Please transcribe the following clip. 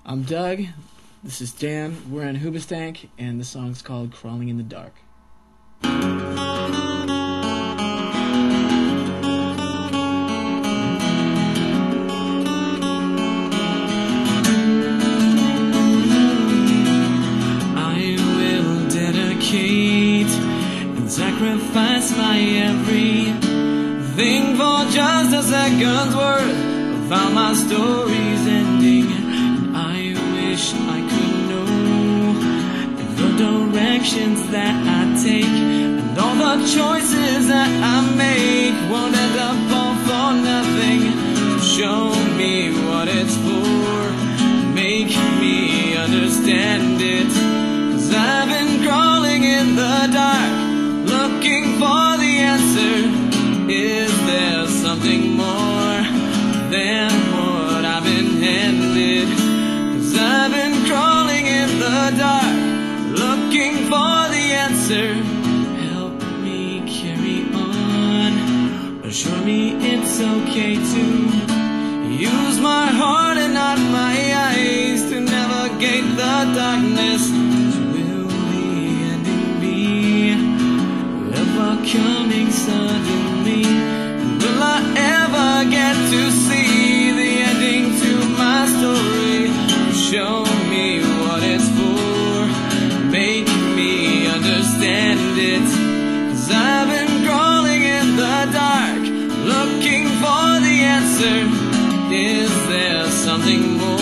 I'm Doug. This is Dan. We're in Hoobastank, and the song's called Crawling in the Dark. I will dedicate and sacrifice my everything for just a second's worth of how my story's ending. And I wish I could know if the directions that I take and all the choices that I make won't end up all for nothing. So show me what it's for, make me understand it. 'Cause I've been crawling in the dark, looking for the answer. Is there something more than what I've been handed? 'Cause I've been crawling in the dark, looking for the answer. Help me carry on, assure me it's okay to use my heart and not my eyes to navigate the darkness. Will the ending be ever coming suddenly? Will I ever get to see the ending to my story? Show me what it's for, make me understand it. 'Cause I've been crawling in the dark, looking for the answer. Is there something more